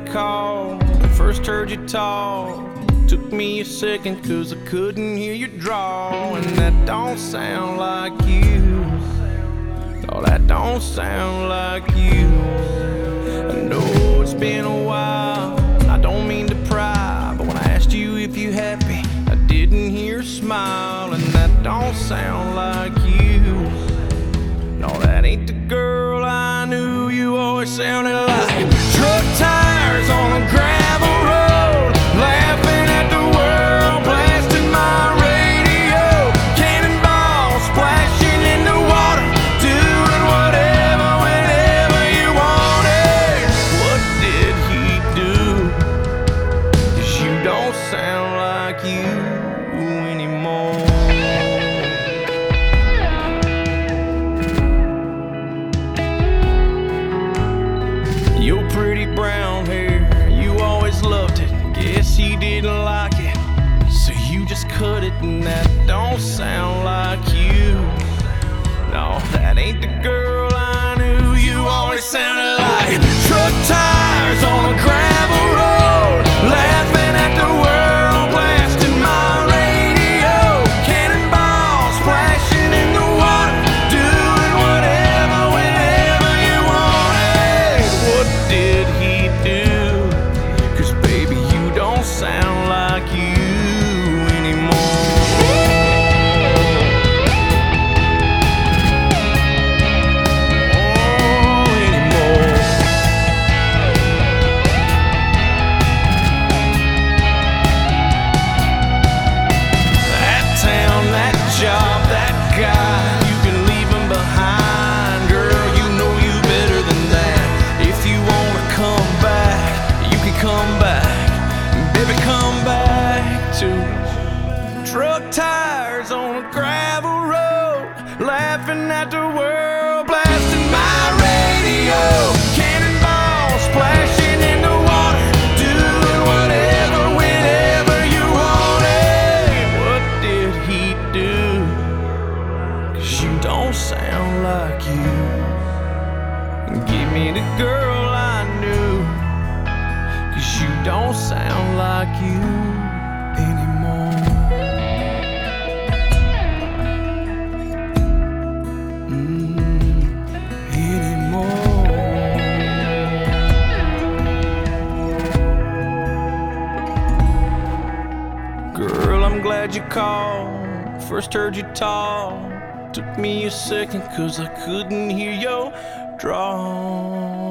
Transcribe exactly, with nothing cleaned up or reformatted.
called, first heard you talk. Took me a second cause I couldn't hear you draw. And that don't sound like you. No, that don't sound like you. I know it's been a while, I don't mean to pry, but when I asked you if you happy, I didn't hear a smile. And that don't sound like you. No, that ain't the girl I knew. You always sounded like truck tires on a gravel road, laughing at the world, blasting my radio, cannonballs splashing in the water, doing whatever, whenever you wanted. What did he do? 'Cause you don't sound like you anymore. Your pretty brown hair, you always loved it. Guess he didn't like it, so you just cut it. And that don't sound like you. No, that ain't the girl I knew. You always sounded like truck tires on a gravel road, laughing at the world, blasting my radio, cannonballs splashing in the water, doing whatever, whenever you wanted. What did he do? 'Cause baby, you don't sound like you anymore. Oh, anymore. That town, that job, that guy, you can leave him behind. Girl, you know you better than that. If you wanna come back, you can come back. Baby, come back to truck tires on a gravel road, laughing at the world, blasting my radio, cannonballs splashing in the water, doing whatever, whenever you wanted. What did he do? 'Cause you don't sound like you. Give me the girl I knew. 'Cause you don't sound like you anymore. Mm, anymore. Girl, I'm glad you called. First heard you talk. Took me a second cause I couldn't hear your draw.